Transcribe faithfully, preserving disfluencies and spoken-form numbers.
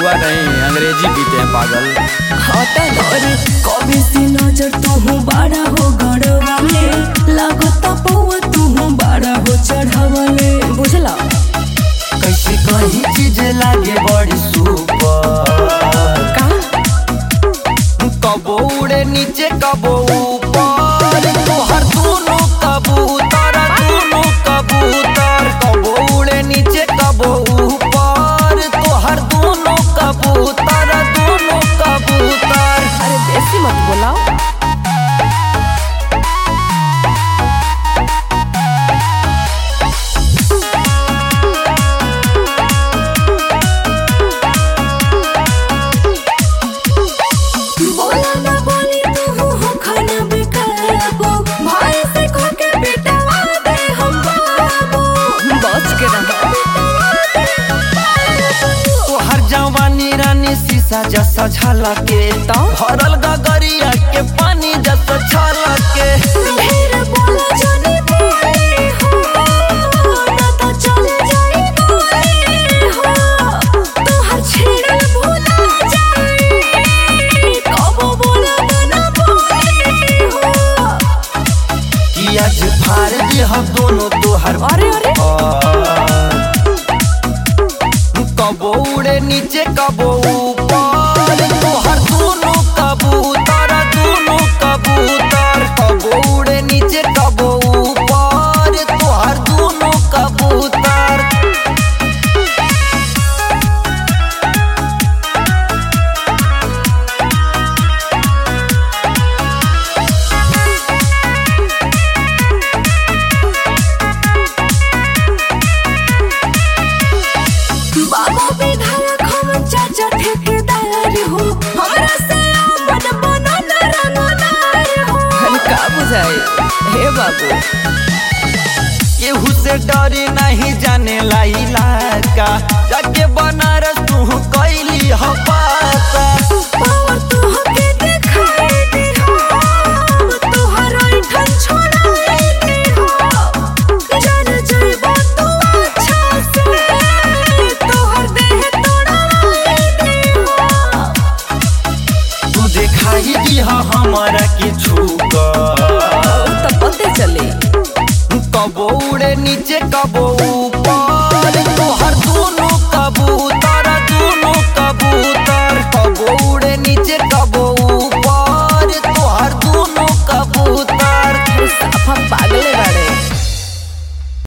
हुआ नहीं, अंग्रेजी पीते हैं पागल। कभी से नजर तू बड़ा हो गड़वाले, लागता पौआ तू बड़ा हो चढ़ावले, बुझला। कैसे कहीं चीज लागे बड़ी सुपर, कबो उड़े नीचे कबो ऊपर, तोहर दोनों कबूतर दोनों कबूतर, कबो उड़े नीचे कबो ऊपर, तोहर दोनों कबूतर दोनों कबूतर। अरे बेसी मत बोलाओ। तोहर जवानी रानी शीशा जैसा झलके, भरल गगरिया के पानी जैसा छलके। आज फाड़ दी हम दोनों तोहर, अरे अरे कबो उड़े नीचे कबो ऊपर, तोहर दोनों कबूतर दोनों कबूतर, कबो उड़े नीचे कबो ऊपर, तोहर दोनों कबूतर। हे बाबू, केहू से डरे नहीं जाने ला इलाका, जाके बनारस तू कैली हो पाता। तू दिखाई दी हमारा के छूकर, तो पते चले कबो उड़े नीचे कबो